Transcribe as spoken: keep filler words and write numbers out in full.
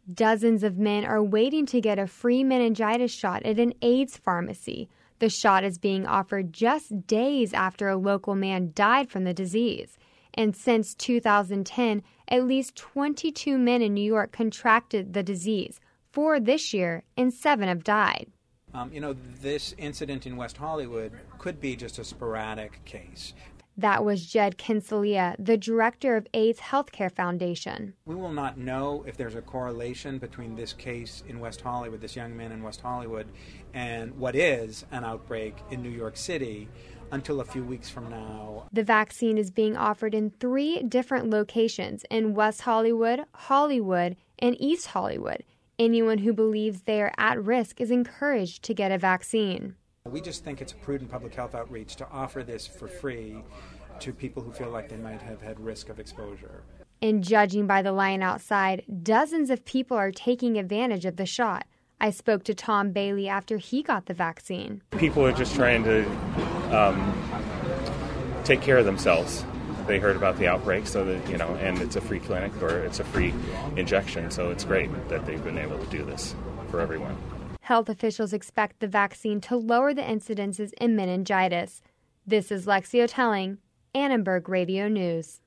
Dozens of men are waiting to get a free meningitis shot at an AIDS pharmacy. The shot is being offered just days after a local man died from the disease. And since two thousand ten, at least twenty-two men in New York contracted the disease. Four this year, and seven have died. Um, you know, this incident in West Hollywood could be just a sporadic case. That was Jed Kinselia, the director of AIDS Healthcare Foundation. We will not know if there's a correlation between this case in West Hollywood, this young man in West Hollywood, and what is an outbreak in New York City until a few weeks from now. The vaccine is being offered in three different locations in West Hollywood, Hollywood, and East Hollywood. Anyone who believes they are at risk is encouraged to get a vaccine. We just think it's a prudent public health outreach to offer this for free to people who feel like they might have had risk of exposure. And judging by the line outside, dozens of people are taking advantage of the shot. I spoke to Tom Bailey after he got the vaccine. People are just trying to um, take care of themselves. They heard about the outbreak, so that, you know, and it's a free clinic or it's a free injection, so it's great that they've been able to do this for everyone. Health officials expect the vaccine to lower the incidences in meningitis. This is Lexi Otelling, Annenberg Radio News.